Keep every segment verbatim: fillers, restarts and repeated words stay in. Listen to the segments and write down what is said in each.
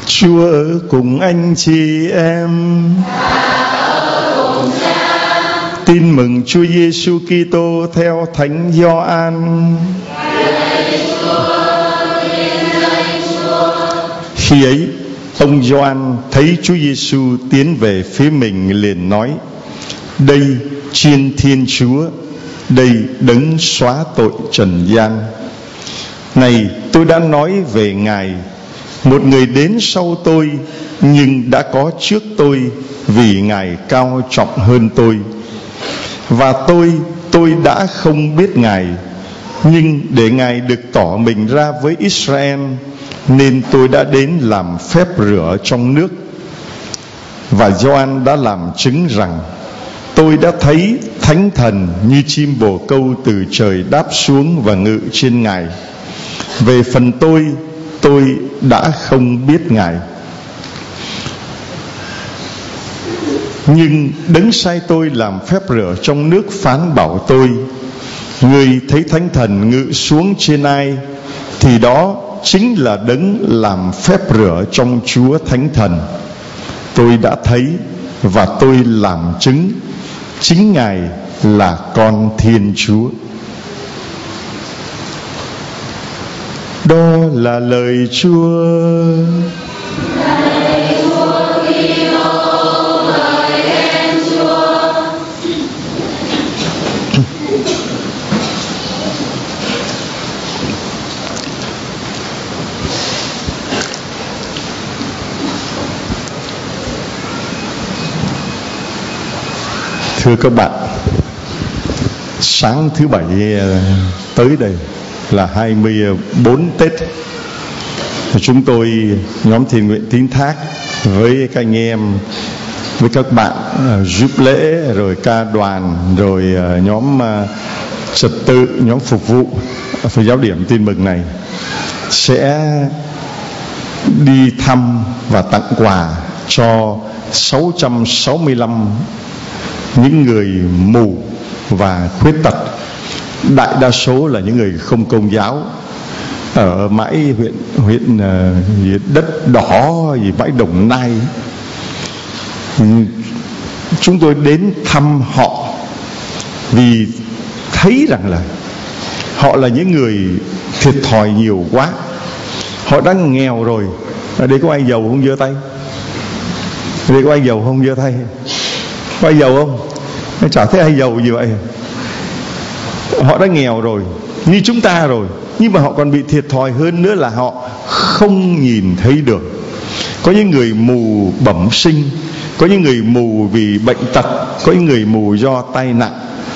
Chúa ở cùng anh chị em. Tin mừng Chúa Giêsu Kitô theo Thánh Gioan. Khi ấy, ông Gioan thấy Chúa Giêsu tiến về phía mình liền nói: đây Chiên Thiên Chúa, đây đấng xóa tội trần gian. Này, tôi đã nói về Ngài, một người đến sau tôi nhưng đã có trước tôi, vì Ngài cao trọng hơn tôi. Và tôi, tôi đã không biết Ngài, nhưng để Ngài được tỏ mình ra với Israel, nên tôi đã đến làm phép rửa trong nước. Và Gioan đã làm chứng rằng: tôi đã thấy Thánh Thần như chim bồ câu từ trời đáp xuống và ngự trên Ngài. Về phần tôi, tôi đã không biết Ngài, nhưng đấng sai tôi làm phép rửa trong nước phán bảo tôi: người thấy Thánh Thần ngự xuống trên ai, thì đó chính là đấng làm phép rửa trong Chúa Thánh Thần. Tôi đã thấy và tôi làm chứng, chính Ngài là Con Thiên Chúa. Đó là lời Chúa. Lời Chúa Kitô, lời khen Chúa. Thưa các bạn, sáng thứ Bảy tới đây là hai mươi bốn Tết. Chúng tôi, nhóm Thiện Nguyện Tín Thác, với các anh em, với các bạn giúp lễ, rồi ca đoàn, rồi nhóm trật tự, nhóm phục vụ Phật giáo điểm Tin Mừng này, sẽ đi thăm và tặng quà cho sáu trăm sáu mươi lăm những người mù và khuyết tật. Đại đa số là những người không công giáo ở mãi huyện huyện uh, đất đỏ gì bãi Đồng Nai. Chúng tôi đến thăm họ vì thấy rằng là họ là những người thiệt thòi nhiều quá. Họ đang nghèo rồi. Ở đây có ai giàu không giơ tay? Ở đây có ai giàu không giơ tay? Có ai giàu không? Chả thấy ai giàu gì vậy. Họ đã nghèo rồi, như chúng ta rồi, nhưng mà họ còn bị thiệt thòi hơn nữa là họ không nhìn thấy đường. Có những người mù bẩm sinh, có những người mù vì bệnh tật, có những người mù do tai nạn.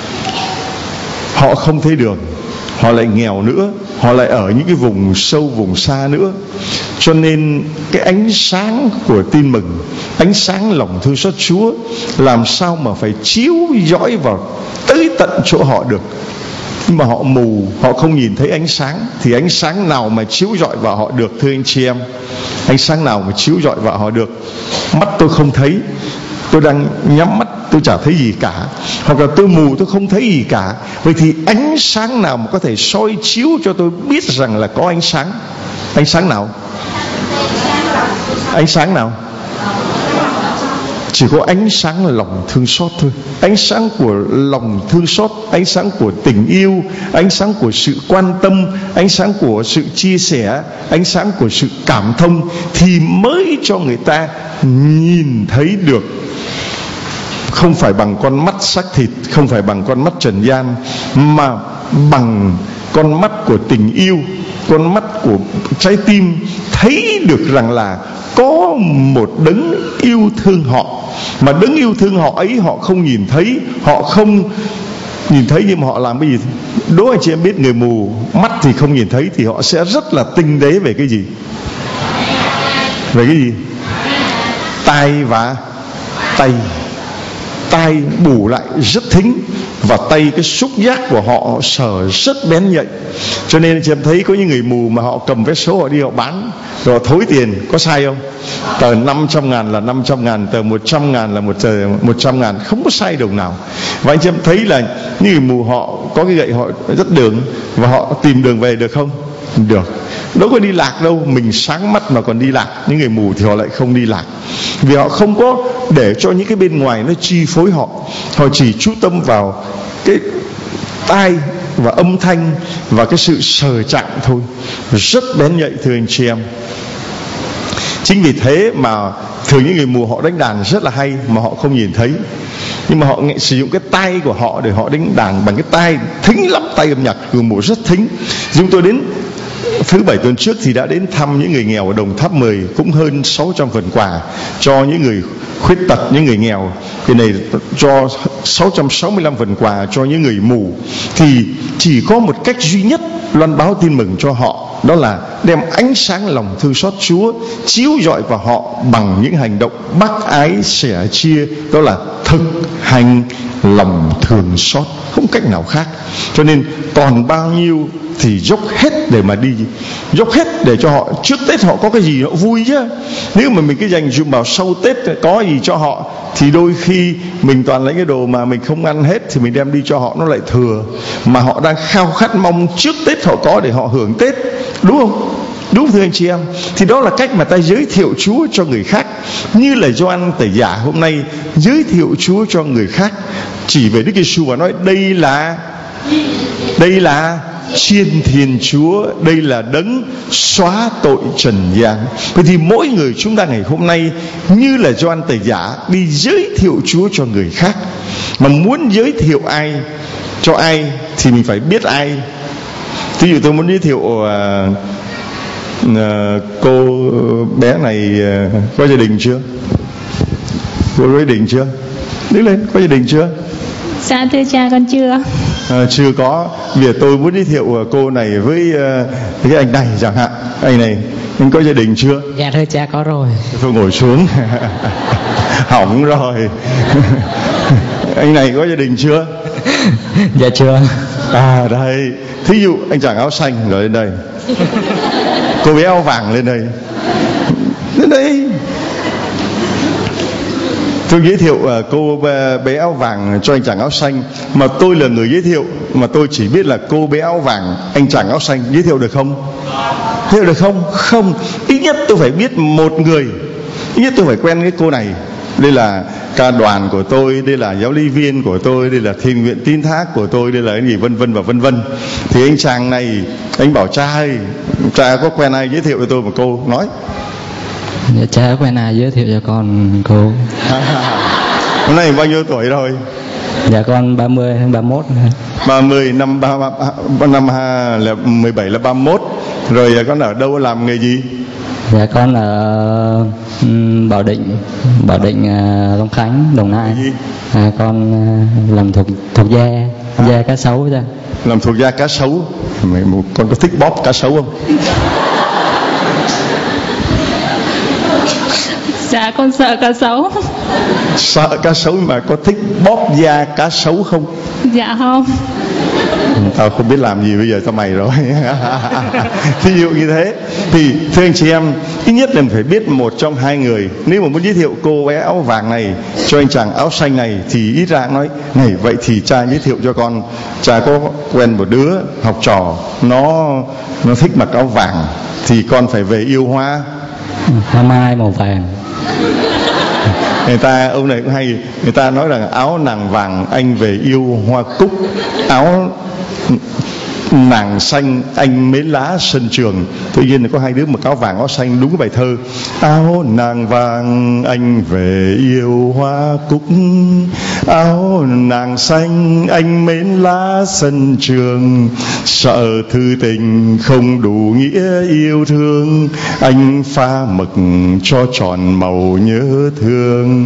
Họ không thấy đường, họ lại nghèo nữa, họ lại ở những cái vùng sâu, vùng xa nữa. Cho nên cái ánh sáng của tin mừng, ánh sáng lòng thương xót Chúa, làm sao mà phải chiếu dõi vào tới tận chỗ họ được. Nhưng mà họ mù, họ không nhìn thấy ánh sáng, thì ánh sáng nào mà chiếu rọi vào họ được, thưa anh chị em? Ánh sáng nào mà chiếu rọi vào họ được? Mắt tôi không thấy, tôi đang nhắm mắt tôi chả thấy gì cả, hoặc là tôi mù tôi không thấy gì cả. Vậy thì ánh sáng nào mà có thể soi chiếu cho tôi biết rằng là có ánh sáng? Ánh sáng nào? Ánh sáng nào? Chỉ có ánh sáng là lòng thương xót thôi. Ánh sáng của lòng thương xót, ánh sáng của tình yêu, ánh sáng của sự quan tâm, ánh sáng của sự chia sẻ, ánh sáng của sự cảm thông, thì mới cho người ta nhìn thấy được. Không phải bằng con mắt xác thịt, không phải bằng con mắt trần gian, mà bằng con mắt của tình yêu, con mắt của trái tim, thấy được rằng là có một đấng yêu thương họ. Mà đấng yêu thương họ ấy họ không nhìn thấy, họ không nhìn thấy, nhưng mà họ làm cái gì? Đố anh chị em biết, người mù mắt thì không nhìn thấy thì họ sẽ rất là tinh tế về cái gì? Về cái gì? Tai và tay. Tai bù lại rất thính, và tay cái xúc giác của họ sờ rất bén nhạy. Cho nên chị em thấy có những người mù mà họ cầm vé số họ đi họ bán rồi thối tiền, có sai không? Tờ năm trăm ngàn là năm trăm ngàn, tờ một trăm ngàn là một tờ một trăm ngàn, không có sai đồng nào. Và anh chị em thấy là những người mù họ có cái gậy họ rất đường, và họ tìm đường về được không? được. Đâu có đi lạc đâu, mình sáng mắt mà còn đi lạc. Những người mù thì họ lại không đi lạc, vì họ không có để cho những cái bên ngoài nó chi phối họ. Họ chỉ chú tâm vào cái tai và âm thanh và cái sự sờ chạm thôi, rất bén nhạy thưa anh chị em. Chính vì thế mà thường những người mù họ đánh đàn rất là hay mà họ không nhìn thấy, nhưng mà họ sử dụng cái tai của họ để họ đánh đàn bằng cái tai, thính lắm, tay âm nhạc người mù rất thính. Chúng tôi đến thứ bảy tuần trước thì đã đến thăm những người nghèo ở Đồng Tháp mười, cũng hơn sáu trăm phần quà cho những người khuyết tật, những người nghèo. Cái này cho sáu trăm sáu mươi lăm phần quà cho những người mù. Thì chỉ có một cách duy nhất loan báo tin mừng cho họ, đó là đem ánh sáng lòng thương xót Chúa chiếu rọi vào họ bằng những hành động bác ái sẻ chia, đó là thực hành lòng thương xót, không cách nào khác. Cho nên còn bao nhiêu thì dốc hết để mà đi, dốc hết để cho họ trước Tết họ có cái gì họ vui chứ. Nếu mà mình cứ dành dụm vào sau Tết có gì cho họ thì đôi khi mình toàn lấy cái đồ mà mình không ăn hết thì mình đem đi cho họ, nó lại thừa. Mà họ đang khao khát mong trước Tết họ có để họ hưởng Tết, đúng không? Đúng thưa anh chị em. Thì đó là cách mà ta giới thiệu Chúa cho người khác, như là Gioan Tẩy Giả hôm nay giới thiệu Chúa cho người khác, chỉ về Đức Giêsu và nói đây là đây là Chiên Thiên Chúa, đây là đấng xóa tội trần gian. Vậy thì mỗi người chúng ta ngày hôm nay như là Gioan Tẩy Giả đi giới thiệu Chúa cho người khác. Mà muốn giới thiệu ai cho ai thì mình phải biết ai. Ví dụ tôi muốn giới thiệu uh, uh, cô bé này uh, có gia đình chưa? Cô có gia đình chưa? Đứng lên, có gia đình chưa? Dạ thưa cha con chưa. À, chưa có. Bây giờ tôi muốn giới thiệu cô này với uh, cái anh này chẳng hạn. Anh này, anh có gia đình chưa? Dạ thưa cha có rồi. Thôi ngồi xuống. Hỏng rồi. Anh này có gia đình chưa? Dạ chưa. À đây, thí dụ anh chàng áo xanh rồi lên đây, cô bé áo vàng lên đây, lên đây. Tôi giới thiệu uh, cô bé áo vàng cho anh chàng áo xanh, mà tôi là người giới thiệu, mà tôi chỉ biết là cô bé áo vàng, anh chàng áo xanh, giới thiệu được không? Giới thiệu được không? Không. Ít nhất tôi phải biết một người, ít nhất tôi phải quen cái cô này. Đây là ca đoàn của tôi, đây là giáo lý viên của tôi, đây là thiền nguyện tín thác của tôi, đây là cái gì vân vân và vân vân. Thì anh chàng này, anh bảo cha ơi, cha có quen ai giới thiệu cho tôi một câu, nói. Dạ cha quen ai giới thiệu cho con cô. Hôm nay bao nhiêu tuổi rồi? Dạ con ba mươi, ba mươi mốt. ba mươi, năm ba, năm là mười bảy là ba mươi mốt. Rồi con ở đâu, làm nghề gì? Dạ con ở um, Bảo Định, Bảo Định uh, Long Khánh, Đồng Nai. À, con uh, làm thuộc thuộc gia, gia cá sấu ra. Làm thuộc gia cá sấu. Con có thích bóp cá sấu không? Dạ con sợ cá sấu. Sợ cá sấu mà có thích bóp da cá sấu không? Dạ không. Tao không biết làm gì bây giờ tao mày rồi. Thí dụ như thế. Thì thưa anh chị em, ít nhất là phải biết một trong hai người. Nếu mà muốn giới thiệu cô bé áo vàng này cho anh chàng áo xanh này thì ít ra nói này, vậy thì cha giới thiệu cho con, cha có quen một đứa học trò, Nó nó thích mặc áo vàng, thì con phải về yêu hoa Hoa mai màu vàng. Người ta, ông này cũng hay, người ta nói rằng áo nàng vàng anh về yêu hoa cúc, áo nàng xanh anh mến lá sân trường. Tuy nhiên có hai đứa mặc áo vàng áo xanh, đúng cái bài thơ. Áo nàng vàng anh về yêu hoa cúc, áo nàng xanh anh mến lá sân trường. Sợ thư tình không đủ nghĩa yêu thương, anh pha mực cho tròn màu nhớ thương.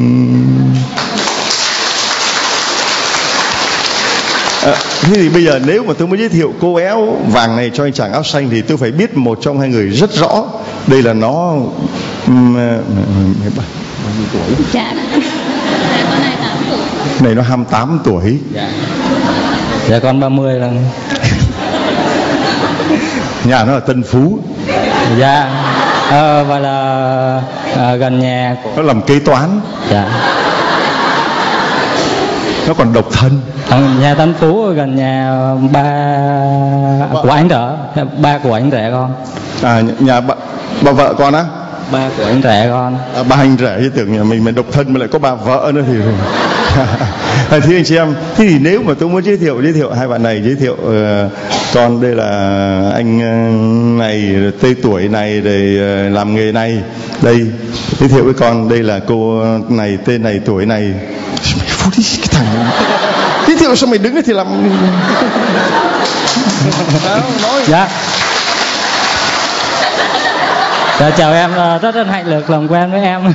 À, thế thì bây giờ nếu mà tôi muốn giới thiệu cô bé áo vàng này cho anh chàng áo xanh thì tôi phải biết một trong hai người rất rõ. Đây là nó um, bao nhiêu tuổi? Dạ con này tám tuổi. Này nó hai mươi tám tuổi. Dạ. Dạ con ba mươi lần. Nhà nó là Tân Phú. Dạ. À, và là à, gần nhà của... Nó làm kế toán. Dạ. nó còn độc thân. Ở nhà Tân Phú gần nhà ba của anh rể, ba của anh rể con. À, nhà bà, bà vợ con á? Ba của anh rể con. À, ba anh rể, chứ tưởng nhà mình mà độc thân mà lại có bà vợ nữa thì à, thưa anh chị em, thế thì nếu mà tôi muốn giới thiệu giới thiệu hai bạn này, giới thiệu uh, con đây là anh uh, này tên tuổi này để uh, làm nghề này, đây giới thiệu với con đây là cô này tên này tuổi này. Mày phút đi cái thằng này. Giới thiệu sao mày đứng đấy thì làm nói. Dạ. Dạ, chào em, rất rất hạnh được làm quen với em.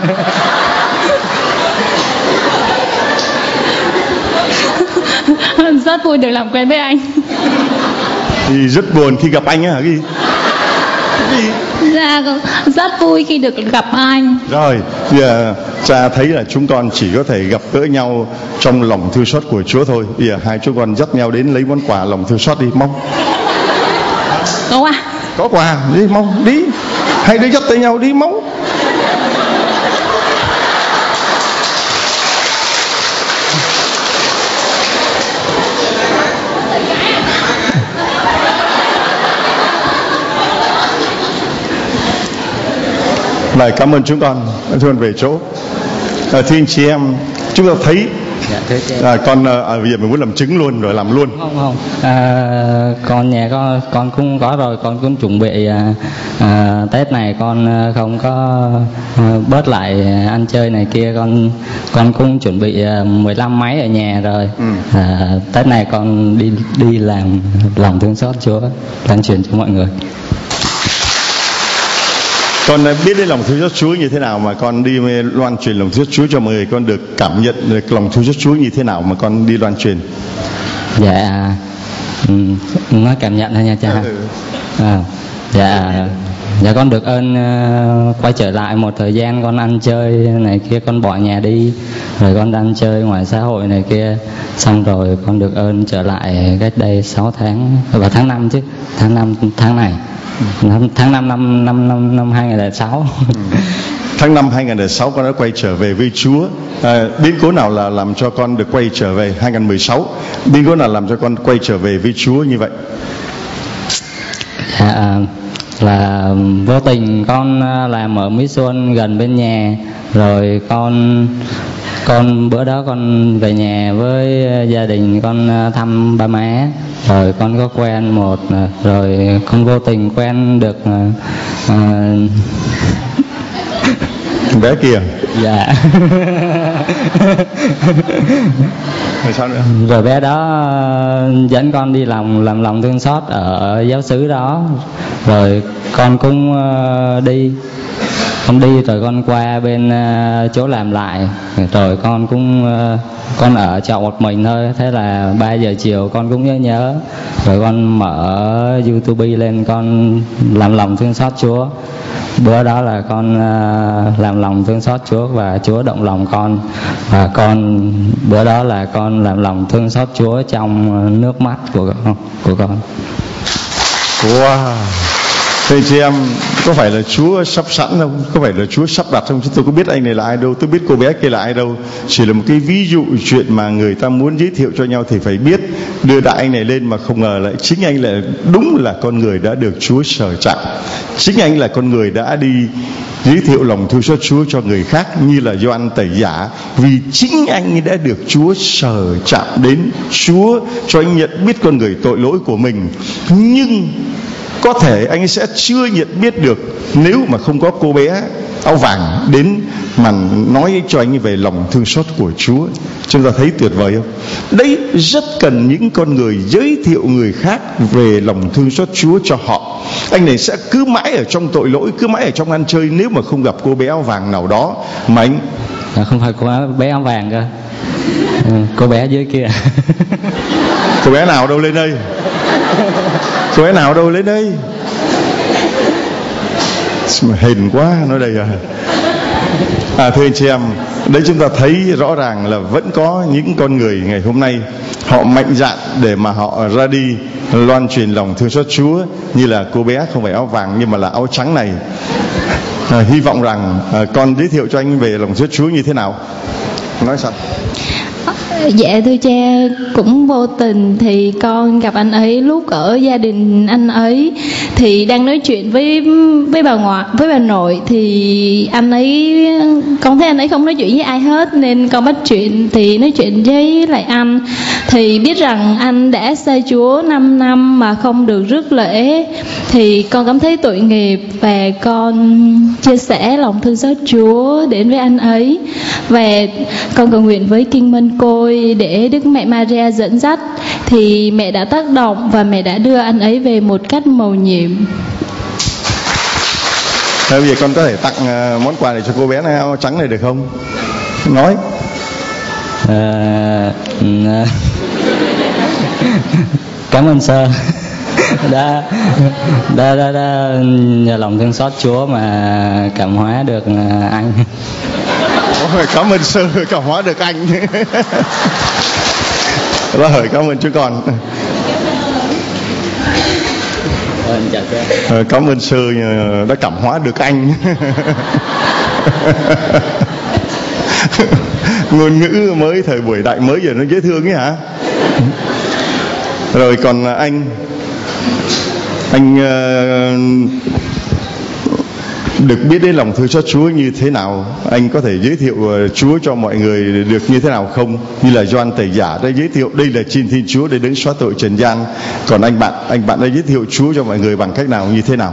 Rất vui được làm quen với anh. Thì rất buồn khi gặp anh á hả? Cái gì? Cái gì? Dạ, rất vui khi được gặp anh. Rồi, giờ cha thấy là chúng con chỉ có thể gặp gỡ nhau trong lòng thương xót của Chúa thôi. Bây giờ hai chúng con dắt nhau đến lấy món quà lòng thương xót đi, mong. Có quà. Có quà, đi mong, đi. Hai đứa dắt tay nhau đi, mong. Này, cảm ơn chúng con. Thưa về chỗ. À, thưa anh chị em, chúng ta thấy. Dạ, thưa chị. À, con à, bây giờ mình muốn làm trứng luôn rồi làm luôn. Không không. À, con nhà con con cũng có rồi, con cũng chuẩn bị à, à, Tết này con không có à, bớt lại ăn chơi này kia, con con cũng chuẩn bị à, mười lăm máy ở nhà rồi. Ừ. À, Tết này con đi đi làm lòng thương xót Chúa, lan truyền cho mọi người. Con biết đến lòng thương xót Chúa như thế nào mà con đi loan truyền lòng thương xót Chúa cho mọi người? Con được cảm nhận được lòng thương xót Chúa như thế nào mà con đi loan truyền? Dạ, um, nói cảm nhận thôi nha cha. Ừ. À, dạ, dạ con được ơn uh, quay trở lại một thời gian con ăn chơi này kia, con bỏ nhà đi rồi con ăn chơi ngoài xã hội này kia, xong rồi con được ơn trở lại cách đây sáu tháng, vào tháng năm chứ, tháng năm tháng này. Năm, tháng năm năm năm năm năm hai nghìn lẻ sáu. Tháng năm hai nghìn lẻ sáu con đã quay trở về với Chúa. À, biến cố nào là làm cho con được quay trở về? Hai nghìn mười sáu biến cố nào làm cho con quay trở về với Chúa như vậy? À, là vô tình con làm ở Mỹ Xuân gần bên nhà, rồi con con bữa đó con về nhà với gia đình con thăm ba má, rồi con có quen một, rồi con vô tình quen được uh, bé kia. Dạ. Rồi sao nữa? Rồi bé đó dẫn con đi lòng làm lòng thương xót ở giáo xứ đó, rồi con cũng uh, đi con đi rồi con qua bên uh, chỗ làm lại, rồi con cũng uh, con ở trọ một mình thôi. Thế là ba giờ chiều con cũng nhớ nhớ, rồi con mở YouTube lên, con làm lòng thương xót Chúa. Bữa đó là con uh, làm lòng thương xót Chúa và Chúa động lòng con, và con bữa đó là con làm lòng thương xót Chúa trong nước mắt của của con. Wow. Thưa chị em, có phải là Chúa sắp sẵn không? Có phải là Chúa sắp đặt không? Chứ tôi có biết anh này là ai đâu, tôi biết cô bé kia là ai đâu. Chỉ là một cái ví dụ chuyện mà người ta muốn giới thiệu cho nhau thì phải biết. Đưa đại anh này lên mà không ngờ lại chính anh là đúng là con người đã được Chúa sờ chạm. Chính anh là con người đã đi giới thiệu lòng thương xót Chúa cho người khác, như là Gioan Tẩy Giả. Vì chính anh đã được Chúa sờ chạm đến, Chúa cho anh nhận biết con người tội lỗi của mình. Nhưng có thể anh sẽ chưa nhận biết được nếu mà không có cô bé áo vàng đến mà nói cho anh về lòng thương xót của Chúa. Chúng ta thấy tuyệt vời không? Đấy, rất cần những con người giới thiệu người khác về lòng thương xót Chúa cho họ. Anh này sẽ cứ mãi ở trong tội lỗi, cứ mãi ở trong ăn chơi nếu mà không gặp cô bé áo vàng nào đó mà anh... À, không phải cô bé áo vàng cơ, ừ, cô bé dưới kia. Cô bé nào đâu lên đây? Cô bé nào đâu lên đây? Hình quá, nói đây à. À, thưa anh chị em, đấy chúng ta thấy rõ ràng là vẫn có những con người ngày hôm nay họ mạnh dạn để mà họ ra đi loan truyền lòng thương xót Chúa, như là cô bé không phải áo vàng nhưng mà là áo trắng này. À, hy vọng rằng à, con giới thiệu cho anh về lòng thương xót Chúa như thế nào. Nói sao? Dạ thưa cha, cũng vô tình thì con gặp anh ấy lúc ở gia đình anh ấy, thì đang nói chuyện với với bà ngoại, với bà nội, thì anh ấy, con thấy anh ấy không nói chuyện với ai hết nên con bắt chuyện, thì nói chuyện với lại anh thì biết rằng anh đã sai Chúa năm năm mà không được rước lễ, thì con cảm thấy tội nghiệp và con chia sẻ lòng thương xót Chúa đến với anh ấy, và con cầu nguyện với Kinh Mân Côi để Đức Mẹ Maria dẫn dắt, thì mẹ đã tác động và mẹ đã đưa anh ấy về một cách mầu nhiệm. Bây giờ con có thể tặng món quà này cho cô bé này áo trắng này được không? Nói. À, cảm ơn sơ đã, đã, đã, đã nhờ lòng thương xót Chúa mà cảm hóa được anh. Cảm ơn sư cảm hóa được anh. Rồi, cảm ơn chú con. Ờ, cảm ơn sư đã cảm hóa được anh. Ngôn ngữ mới thời buổi đại mới giờ nó dễ thương ấy hả? Rồi còn anh anh uh, được biết đến lòng thương xót Chúa như thế nào, anh có thể giới thiệu Chúa cho mọi người được như thế nào không? Như là Gioan Tẩy Giả đã giới thiệu đây là Chiên Thiên Chúa để đứng xóa tội trần gian. Còn anh bạn, anh bạn đã giới thiệu Chúa cho mọi người bằng cách nào, như thế nào?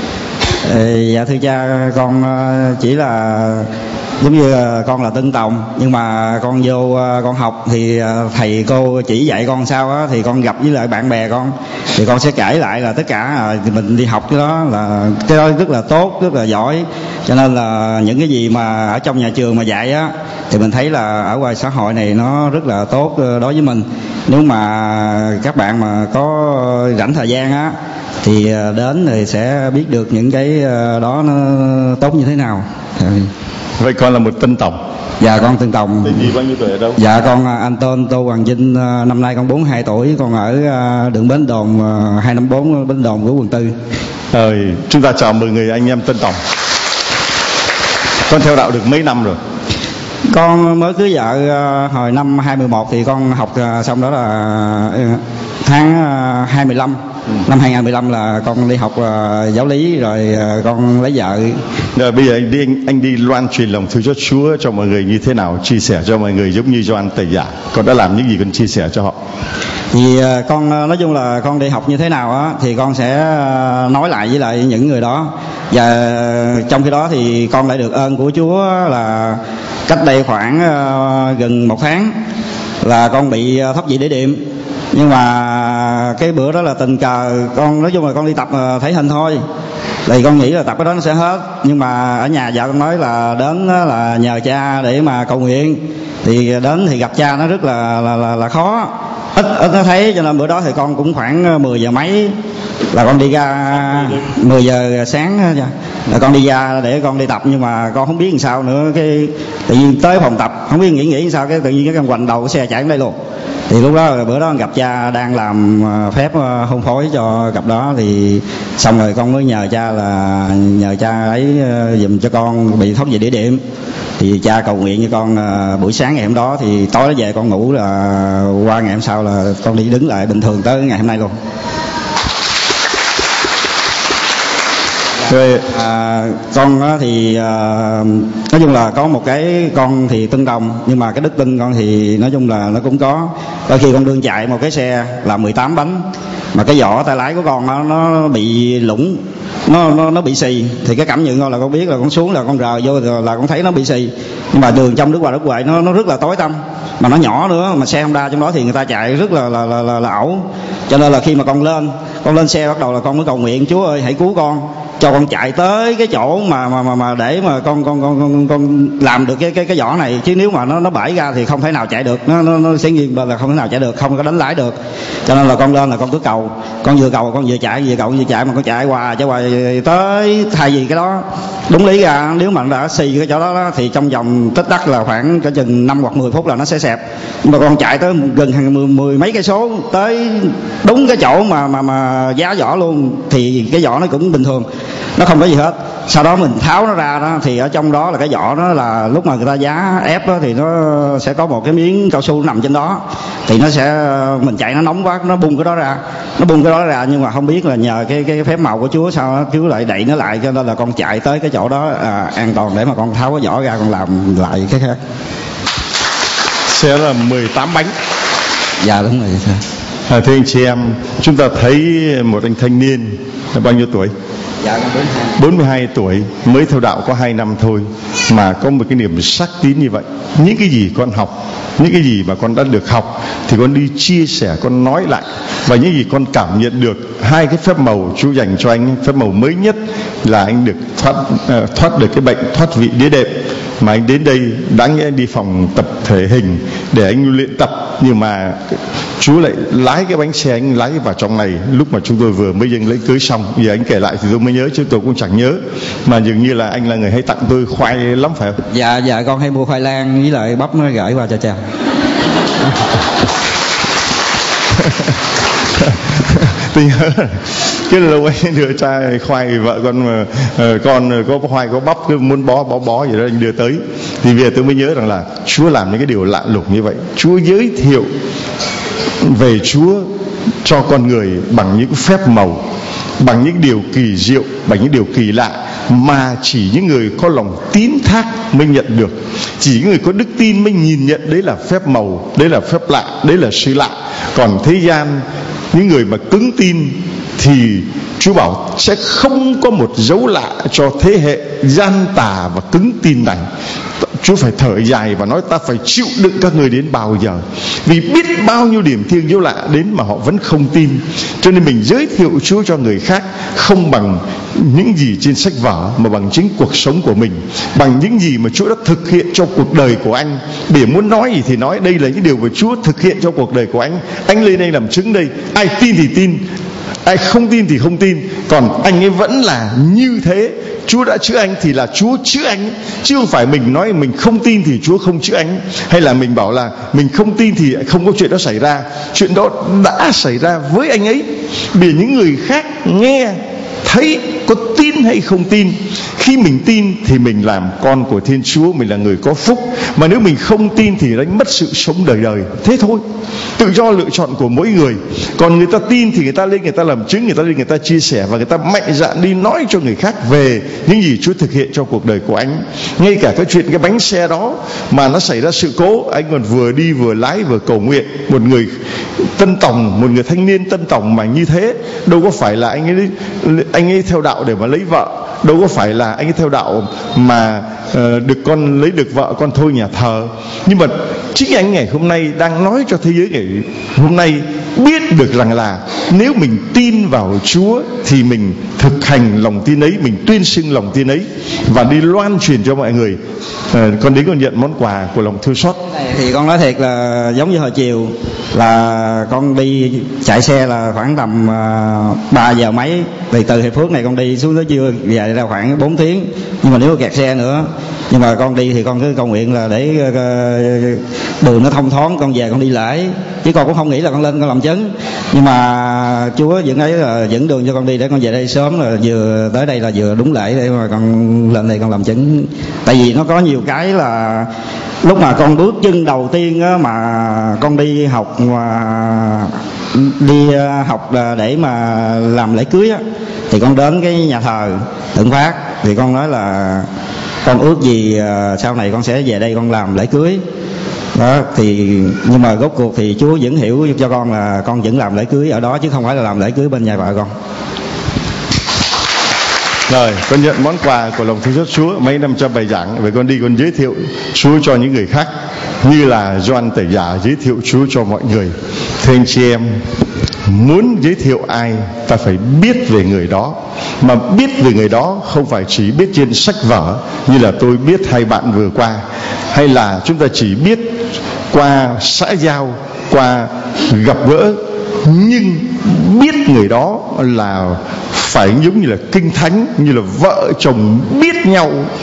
Dạ thưa cha, con chỉ là giống như con là Tân Tòng, nhưng mà con vô con học thì thầy cô chỉ dạy con sao á, thì con gặp với lại bạn bè con thì con sẽ kể lại là tất cả mình đi học cái đó là cái đó rất là tốt, rất là giỏi, cho nên là những cái gì mà ở trong nhà trường mà dạy á thì mình thấy là ở ngoài xã hội này nó rất là tốt đối với mình. Nếu mà các bạn mà có rảnh thời gian á thì đến thì sẽ biết được những cái đó nó tốt như thế nào. Vậy con là một Tân Tòng? Dạ con Tân Tòng. Tên gì, bao nhiêu tuổi ở đâu? Dạ con anh tên Tô Hoàng Vinh, năm nay con bốn mươi hai tuổi, con ở đường Bến Đồn hai năm bốn Bến Đồn của quận tư. Rồi, chúng ta chào mừng người anh em Tân Tòng. Con theo đạo được mấy năm rồi? Con mới cưới vợ hồi năm hai mươi mốt thì con học xong đó là tháng hai mươi lăm. Ừ. Năm hai không một lăm là con đi học uh, giáo lý rồi uh, con lấy vợ. Rồi bây giờ anh đi anh, anh đi loan truyền lòng thương xót Chúa cho mọi người như thế nào, chia sẻ cho mọi người giống như Gioan Tẩy Giả. Con đã làm những gì con chia sẻ cho họ? Thì uh, con uh, nói chung là con đi học như thế nào á thì con sẽ uh, nói lại với lại những người đó. Và uh, trong khi đó thì con lại được ơn của Chúa là cách đây khoảng uh, gần một tháng là con bị uh, thoát vị đĩa đệm. Nhưng mà cái bữa đó là tình cờ, con nói chung là con đi tập thể hình thôi, thì con nghĩ là tập cái đó nó sẽ hết. Nhưng mà ở nhà vợ con nói là đến là nhờ cha để mà cầu nguyện, thì đến thì gặp cha nó rất là là là, là khó, ít ít nó thấy, cho nên bữa đó thì con cũng khoảng mười giờ mấy là con đi ra, mười giờ sáng là con đi ra để con đi tập. Nhưng mà con không biết làm sao nữa, cái tự nhiên tới phòng tập không biết nghĩ nghĩ làm sao, cái tự nhiên cái con quành đầu cái xe chạy đến đây luôn. Thì lúc đó bữa đó gặp cha đang làm phép hôn phối cho cặp đó, thì xong rồi con mới nhờ cha là nhờ cha ấy giùm cho con bị thoát vị đĩa đệm. Thì cha cầu nguyện cho con buổi sáng ngày hôm đó, thì tối đó về con ngủ, là qua ngày hôm sau là con đi đứng lại bình thường tới ngày hôm nay luôn. Rồi à, con thì à, nói chung là có một cái con thì Tân Đồng, nhưng mà cái đức tin con thì nói chung là nó cũng có. Đôi khi con đương chạy một cái xe là mười tám bánh mà cái vỏ tay lái của con nó, nó bị lủng, nó, nó nó bị xì, thì cái cảm nhận con là con biết là con xuống là con rờ vô là con thấy nó bị xì. Nhưng mà đường trong nước qua nước ngoài nó nó rất là tối tăm, mà nó nhỏ nữa, mà xe Honda trong đó thì người ta chạy rất là là là, là, là ẩu. Cho nên là khi mà con lên con lên xe bắt đầu là con mới cầu nguyện, Chúa ơi hãy cứu con, cho con chạy tới cái chỗ mà mà mà, mà để mà con con con con con làm được cái cái cái vỏ này, chứ nếu mà nó nó bể ra thì không thể nào chạy được, nó nó, nó sẽ nghiêng bên là không thể nào chạy được, không có đánh lái được. Cho nên là con lên là con cứ cầu, con vừa cầu con vừa chạy, vừa cầu vừa chạy, mà con chạy qua chạy qua tới, thay vì cái đó đúng lý ra nếu mà đã xì cái chỗ đó, đó thì trong vòng còn tích đắc là khoảng cả chừng năm hoặc mười phút là nó sẽ xẹp. Nhưng mà con chạy tới gần hàng mười, mười mấy cây số tới đúng cái chỗ mà mà mà giá vỏ luôn, thì cái vỏ nó cũng bình thường, nó không có gì hết. Sau đó mình tháo nó ra đó, thì ở trong đó là cái vỏ đó, là lúc mà người ta giá ép đó, thì nó sẽ có một cái miếng cao su nằm trên đó, thì nó sẽ mình chạy nó nóng quá, nó bung cái đó ra, nó bung cái đó ra. Nhưng mà không biết là nhờ cái cái phép màu của Chúa sao nó cứu lại, đậy nó lại, cho nên là con chạy tới cái chỗ đó à, an toàn để mà con tháo cái vỏ ra, con làm lại cái khác. Sẽ là mười tám bánh. Dạ đúng rồi. À, thưa anh chị em, chúng ta thấy một anh thanh niên là bao nhiêu tuổi? Dạ con bốn mươi hai tuổi, mới theo đạo có hai năm thôi mà có một cái niềm sắc tín như vậy. Những cái gì con học, những cái gì mà con đã được học thì con đi chia sẻ, con nói lại. Và những gì con cảm nhận được, hai cái phép màu Chúa dành cho anh, phép màu mới nhất là anh được thoát uh, thoát được cái bệnh thoát vị đĩa đệm. Mà anh đến đây đáng nhẽ đi phòng tập thể hình để anh luyện tập, nhưng mà Chúa lại lái cái bánh xe anh lái vào trong này lúc mà chúng tôi vừa mới dâng lễ cưới xong. Giờ anh kể lại thì tôi mới nhớ, chứ tôi cũng chẳng nhớ. Mà dường như là anh là người hay tặng tôi khoai lắm phải không? Dạ dạ con hay mua khoai lang với lại bắp nó gửi qua cho cha. Tôi nhớ cái lâu anh đưa cha khoai vợ con mà uh, con có khoai có bắp cứ muốn bó bó bó gì đó anh đưa tới, thì bây giờ tôi mới nhớ rằng là Chúa làm những cái điều lạ lùng như vậy. Chúa giới thiệu về Chúa cho con người bằng những phép màu, bằng những điều kỳ diệu, bằng những điều kỳ lạ mà chỉ những người có lòng tín thác mới nhận được. Chỉ những người có đức tin mới nhìn nhận đấy là phép màu, đấy là phép lạ, đấy là sự lạ. Còn thế gian, những người mà cứng tin thì Chúa bảo sẽ không có một dấu lạ cho thế hệ gian tà và cứng tin này. Chúa phải thở dài và nói ta phải chịu đựng các người đến bao giờ, vì biết bao nhiêu điểm thiêng dấu lạ đến mà họ vẫn không tin. Cho nên mình giới thiệu Chúa cho người khác không bằng những gì trên sách vở, mà bằng chính cuộc sống của mình, bằng những gì mà Chúa đã thực hiện trong cuộc đời của anh. Để muốn nói gì thì nói, đây là những điều mà Chúa thực hiện trong cuộc đời của anh. Anh lên đây làm chứng đây, ai tin thì tin, ai không tin thì không tin, còn anh ấy vẫn là như thế. Chúa đã chữa anh thì là Chúa chữa anh, chứ không phải mình nói mình không tin thì Chúa không chữa anh, hay là mình bảo là mình không tin thì không có chuyện đó xảy ra. Chuyện đó đã xảy ra với anh ấy. Vì những người khác nghe thấy có tin hay không tin. Khi mình tin thì mình làm con của Thiên Chúa, mình là người có phúc. Mà nếu mình không tin thì đánh mất sự sống đời đời. Thế thôi, tự do lựa chọn của mỗi người. Còn người ta tin thì người ta lên, người ta làm chứng, người ta lên, người ta chia sẻ, và người ta mạnh dạn đi nói cho người khác về những gì Chúa thực hiện trong cuộc đời của anh. Ngay cả cái chuyện cái bánh xe đó mà nó xảy ra sự cố, anh còn vừa đi vừa lái vừa cầu nguyện. Một người Tân Tòng, một người thanh niên Tân Tòng mà như thế, đâu có phải là anh ấy anh ấy theo đạo để mà lấy vợ, đâu có phải là anh ấy theo đạo mà uh, được con lấy được vợ con thôi nhà thờ. Nhưng mà chính anh ngày hôm nay đang nói cho thế giới ngày hôm nay biết được rằng là nếu mình tin vào Chúa thì mình thực hành lòng tin ấy, mình tuyên xưng lòng tin ấy và đi loan truyền cho mọi người. À, con đến con nhận món quà của lòng thương xót. Thì con nói thiệt là giống như hồi chiều là con đi chạy xe là khoảng tầm uh, ba giờ mấy, thì từ Hiệp Phước này con đi xuống tới trưa về ra khoảng bốn tiếng. Nhưng mà nếu có kẹt xe nữa, nhưng mà con đi thì con cứ cầu nguyện là để uh, đường nó thông thoáng, con về con đi lễ, chứ con cũng không nghĩ là con lên con làm chứng. Nhưng mà Chúa vẫn ấy là dẫn đường cho con đi để con về đây sớm, là vừa tới đây là vừa đúng lễ để mà con lên đây con làm chứng. Tại vì nó có nhiều cái là lúc mà con bước chân đầu tiên á, mà con đi học mà đi học để mà làm lễ cưới á, thì con đến cái nhà thờ Thượng Phát, thì con nói là con ước gì sau này con sẽ về đây con làm lễ cưới đó. Thì nhưng mà rốt cuộc thì Chúa vẫn hiểu cho con là con vẫn làm lễ cưới ở đó, chứ không phải là làm lễ cưới bên nhà vợ con. Rồi, con nhận món quà của lòng thương xót Chúa. Mấy năm cho bài giảng về con đi con giới thiệu Chúa cho những người khác, như là Gioan Tẩy Giả giới thiệu Chúa cho mọi người. Thưa anh chị em, muốn giới thiệu ai ta phải biết về người đó. Mà biết về người đó không phải chỉ biết trên sách vở như là tôi biết hai bạn vừa qua, hay là chúng ta chỉ biết qua xã giao, qua gặp gỡ. Nhưng biết người đó là phải giống như là kinh thánh, như là vợ chồng biết nhau,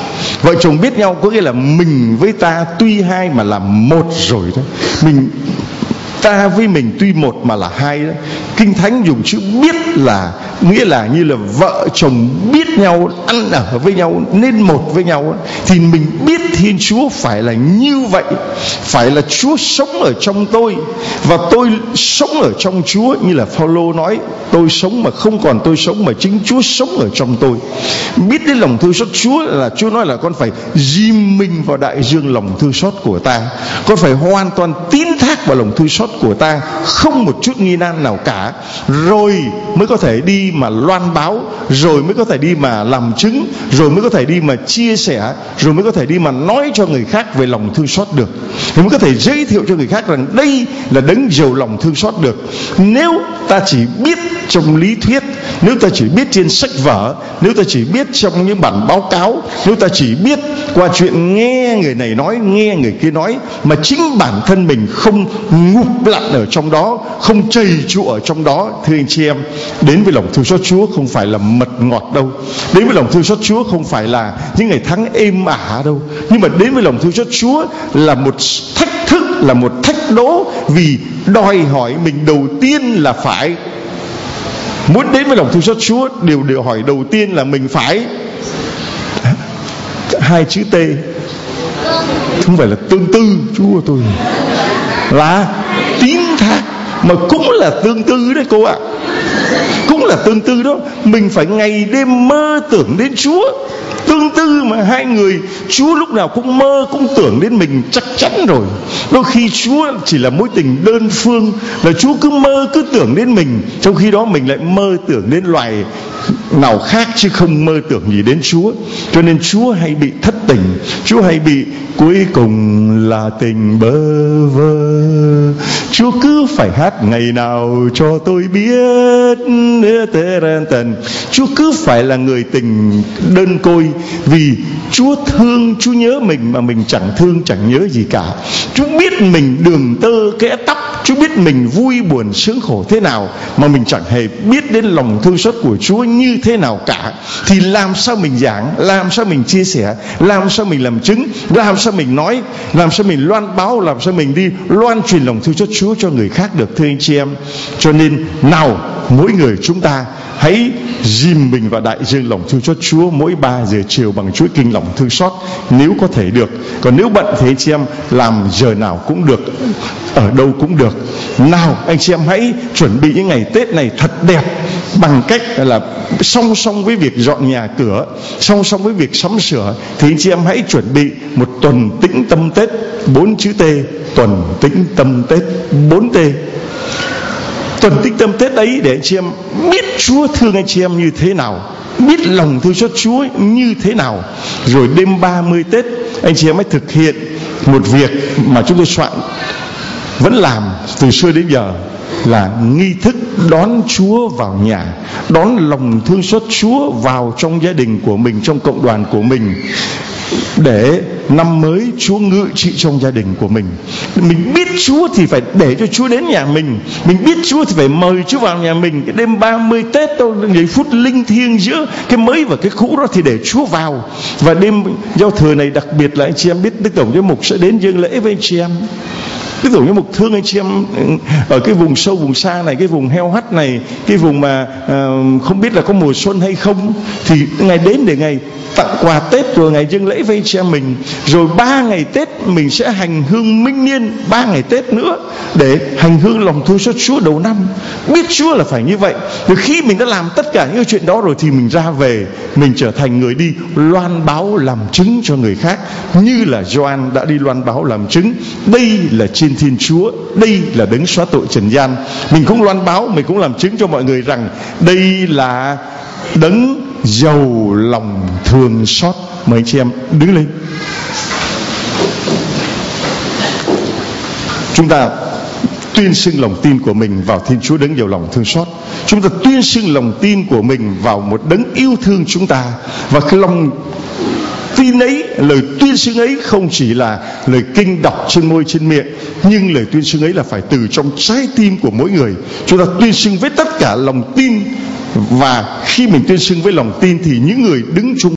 Vợ chồng biết nhau có nghĩa là mình với ta tuy hai mà là một rồi đó. Mình ta với mình tuy một mà là hai đó. Kinh Thánh dùng chữ biết là nghĩa là như là vợ chồng biết nhau, ăn ở với nhau nên một với nhau. Thì mình biết Thiên Chúa phải là như vậy, phải là Chúa sống ở trong tôi và tôi sống ở trong Chúa. Như là Phaolô nói, tôi sống mà không còn tôi sống mà chính Chúa sống ở trong tôi. Biết đến lòng thương xót Chúa là Chúa nói là con phải dìm mình vào đại dương lòng thương xót của ta. Con phải hoàn toàn tín thác vào lòng thương xót của ta, không một chút nghi nan nào cả, rồi mới có thể đi mà loan báo, rồi mới có thể đi mà làm chứng, rồi mới có thể đi mà chia sẻ, rồi mới có thể đi mà nói cho người khác về lòng thương xót được, rồi mới có thể giới thiệu cho người khác rằng đây là đấng giàu lòng thương xót được. Nếu ta chỉ biết trong lý thuyết, nếu ta chỉ biết trên sách vở, nếu ta chỉ biết trong những bản báo cáo, nếu ta chỉ biết qua chuyện nghe người này nói, nghe người kia nói, mà chính bản thân mình không ngụp lặn ở trong đó, không chầy chụa ở trong đó, thưa anh chị em, đến với lòng thương xót Chúa không phải là mật ngọt đâu. Đến với lòng thương xót Chúa không phải là những ngày tháng êm ả đâu. Nhưng mà đến với lòng thương xót Chúa là một thách thức, là một thách đố, vì đòi hỏi mình đầu tiên là phải muốn đến với lòng thương xót Chúa. Điều điều hỏi đầu tiên là mình phải hai chữ T, không phải là tương tư, Chúa tôi là tín thác, mà cũng là tương tư đấy cô ạ, cũng là tương tư đó. Mình phải ngày đêm mơ tưởng đến Chúa. Tương tư mà hai người, Chúa lúc nào cũng mơ cũng tưởng đến mình chắc chắn rồi. Đôi khi Chúa chỉ là mối tình đơn phương, là Chúa cứ mơ cứ tưởng đến mình, trong khi đó mình lại mơ tưởng đến loài nào khác chứ không mơ tưởng gì đến Chúa. Cho nên Chúa hay bị thất tình, Chúa hay bị cuối cùng là tình bơ vơ. Chúa cứ phải hát ngày nào cho tôi biết. Chúa cứ phải là người tình đơn côi, vì Chúa thương, Chúa nhớ mình mà mình chẳng thương chẳng nhớ gì cả. Chúa biết mình đường tơ kẽ tóc, Chúa biết mình vui buồn sướng khổ thế nào, mà mình chẳng hề biết đến lòng thương xót của Chúa như thế nào cả. Thì làm sao mình giảng, làm sao mình chia sẻ, làm sao mình làm chứng, làm sao mình nói, làm sao mình loan báo, làm sao mình đi loan truyền lòng thương xót Chúa cho người khác được, thưa anh chị em. Cho nên nào, mỗi người chúng ta hãy dìm mình vào đại dương lòng thương xót Chúa mỗi ba giờ chiều bằng chuỗi kinh lòng thương xót, nếu có thể được. Còn nếu bận thì anh chị em làm giờ nào cũng được, ở đâu cũng được. Nào anh chị em hãy chuẩn bị những ngày Tết này thật đẹp, bằng cách là song song với việc dọn nhà cửa, song song với việc sắm sửa, thì anh chị em hãy chuẩn bị một tuần tĩnh tâm Tết. Bốn chữ T, tuần tĩnh tâm Tết, bốn T. Tuần tĩnh tâm Tết ấy để anh chị em biết Chúa thương anh chị em như thế nào, biết lòng thương xót Chúa như thế nào. Rồi đêm ba mươi Tết anh chị em hãy thực hiện một việc mà chúng tôi soạn vẫn làm từ xưa đến giờ, là nghi thức đón Chúa vào nhà, đón lòng thương xót Chúa vào trong gia đình của mình, trong cộng đoàn của mình, để năm mới Chúa ngự trị trong gia đình của mình. Mình biết Chúa thì phải để cho Chúa đến nhà mình, mình biết Chúa thì phải mời Chúa vào nhà mình. Cái đêm ba mươi Tết đâu, những phút linh thiêng giữa cái mới và cái cũ đó thì để Chúa vào. Và đêm giao thừa này đặc biệt là anh chị em biết Đức Tổng Giám Mục sẽ đến dâng lễ với anh chị em. Đức Tổng Giám Mục thương anh chị em ở cái vùng sâu vùng xa này, cái vùng heo hắt này, cái vùng mà uh, không biết là có mùa xuân hay không, thì ngày đến để ngày tặng quà Tết, rồi ngày dâng lễ với anh chị em mình. Rồi ba ngày Tết mình sẽ hành hương minh niên, ba ngày Tết nữa để hành hương lòng thương xót Chúa đầu năm. Biết Chúa là phải như vậy. Rồi khi mình đã làm tất cả những chuyện đó rồi thì mình ra về, mình trở thành người đi loan báo làm chứng cho người khác, như là Gioan đã đi loan báo làm chứng. Đây là trên Thiên Chúa, đây là đấng xóa tội trần gian. Mình cũng loan báo, mình cũng làm chứng cho mọi người rằng đây là đấng giàu lòng thương xót. Mời anh chị em đứng lên. Chúng ta tuyên xưng lòng tin của mình vào Thiên Chúa đấng giàu lòng thương xót. Chúng ta tuyên xưng lòng tin của mình vào một đấng yêu thương chúng ta. Và cái lòng tin ấy, lời tuyên xưng ấy không chỉ là lời kinh đọc trên môi trên miệng, nhưng lời tuyên xưng ấy là phải từ trong trái tim của mỗi người. Chúng ta tuyên xưng với tất cả lòng tin. Và khi mình tuyên xưng với lòng tin thì những người đứng chung